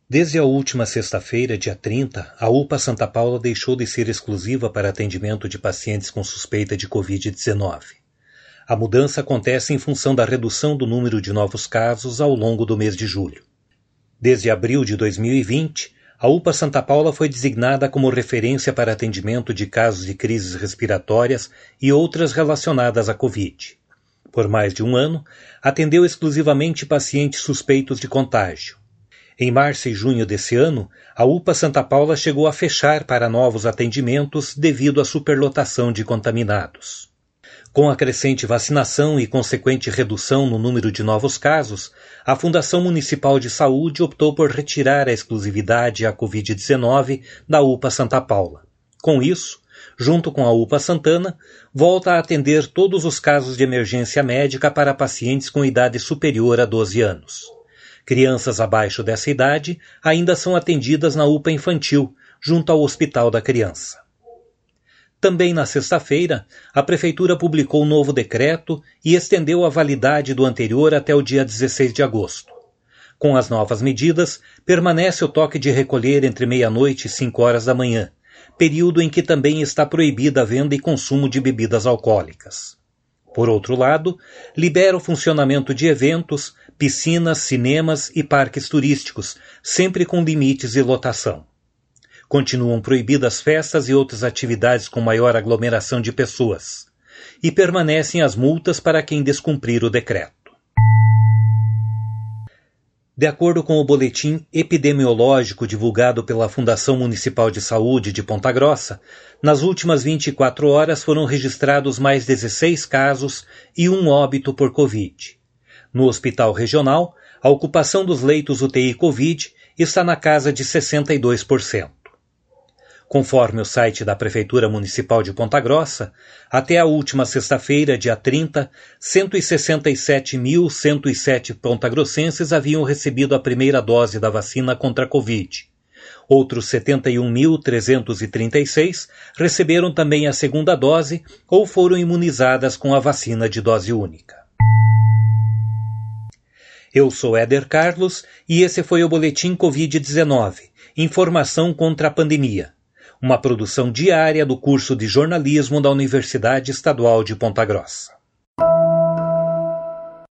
Desde a última sexta-feira, dia 30, a UPA Santa Paula deixou de ser exclusiva para atendimento de pacientes com suspeita de Covid-19. A mudança acontece em função da redução do número de novos casos ao longo do mês de julho. Desde abril de 2020, a UPA Santa Paula foi designada como referência para atendimento de casos de crises respiratórias e outras relacionadas à Covid. Por mais de um ano, atendeu exclusivamente pacientes suspeitos de contágio. Em março e junho desse ano, a UPA Santa Paula chegou a fechar para novos atendimentos devido à superlotação de contaminados. Com a crescente vacinação e consequente redução no número de novos casos, a Fundação Municipal de Saúde optou por retirar a exclusividade à Covid-19 da UPA Santa Paula. Com isso, junto com a UPA Santana, volta a atender todos os casos de emergência médica para pacientes com idade superior a 12 anos. Crianças abaixo dessa idade ainda são atendidas na UPA infantil, junto ao Hospital da Criança. Também na sexta-feira, a Prefeitura publicou um novo decreto e estendeu a validade do anterior até o dia 16 de agosto. Com as novas medidas, permanece o toque de recolher entre meia-noite e 5 horas da manhã, período em que também está proibida a venda e consumo de bebidas alcoólicas. Por outro lado, libera o funcionamento de eventos, piscinas, cinemas e parques turísticos, sempre com limites de lotação. Continuam proibidas festas e outras atividades com maior aglomeração de pessoas. E permanecem as multas para quem descumprir o decreto. De acordo com o boletim epidemiológico divulgado pela Fundação Municipal de Saúde de Ponta Grossa, nas últimas 24 horas foram registrados mais 16 casos e um óbito por Covid. No Hospital Regional, a ocupação dos leitos UTI Covid está na casa de 62%. Conforme o site da Prefeitura Municipal de Ponta Grossa, até a última sexta-feira, dia 30, 167.107 pontagrossenses haviam recebido a primeira dose da vacina contra a Covid. Outros 71.336 receberam também a segunda dose ou foram imunizadas com a vacina de dose única. Eu sou Éder Carlos e esse foi o Boletim Covid-19, Informação contra a Pandemia. Uma produção diária do curso de jornalismo da Universidade Estadual de Ponta Grossa.